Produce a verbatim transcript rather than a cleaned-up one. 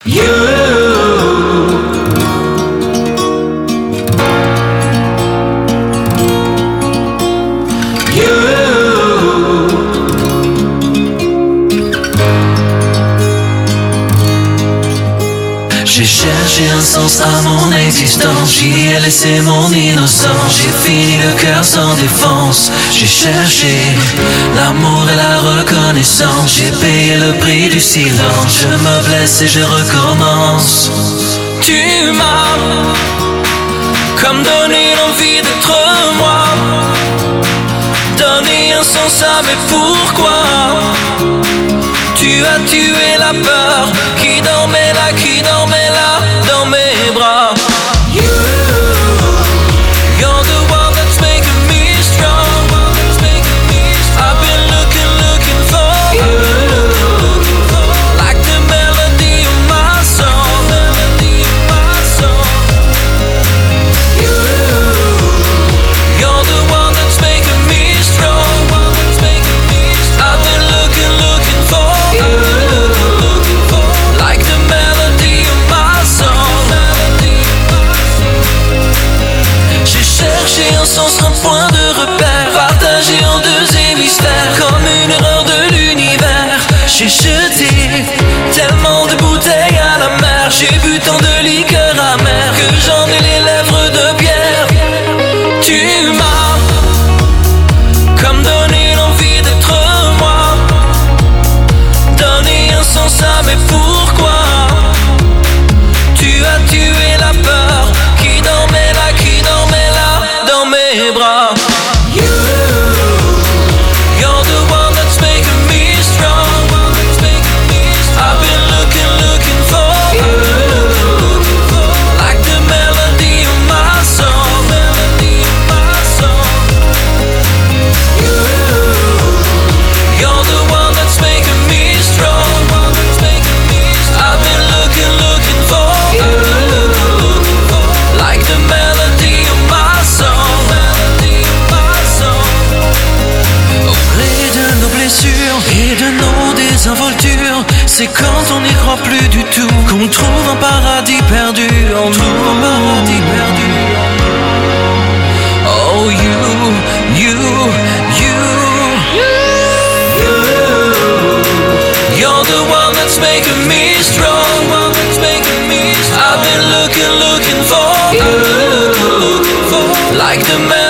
You, you. J'ai cherché un sens à mon existence, j'y ai laissé mon innocence. J'ai fini le cœur sans défense, j'ai cherché l'amour et la reconnaissance. J'ai payé le prix du silence, je me blesse et je recommence. Tu m'as comme donné l'envie d'être moi, donné un sens à mes pourquoi. Tu as tué la peur qui dormait là, qui dormait là dans mes bras. You, you're the one that's making me strong. I've been looking, looking for you, like the melody of my song. You, you're the one that's making me strong. I've been looking, looking for like the melody of my song. J'ai cherché un sens, un point de repère, partagé en deux hémisphères, comme une erreur de l'univers. J'ai jeté tellement de bouteilles à la mer, j'ai bu tant de liqueur amère que j'en ai les lèvres de pierre. Tu m'as comme donné l'envie d'être moi, donner un sens à mes pourquoi. Tu as tué la peur qui dormait là, qui dormait là dans mes bras. You, you're the one that's making me strong. I've been looking, looking for you, like the melody of my song. You, you're the one that's making me strong. I've been looking, looking for you, like the melody of my song. Au gré de nos blessures et de nos désinvoltures, c'est quand on n'y croit plus du tout qu'on trouve un paradis perdu. On trouve un paradis perdu. Oh you, you, you, you. You're the one that's making me strong. I've been looking, looking for you, like the man.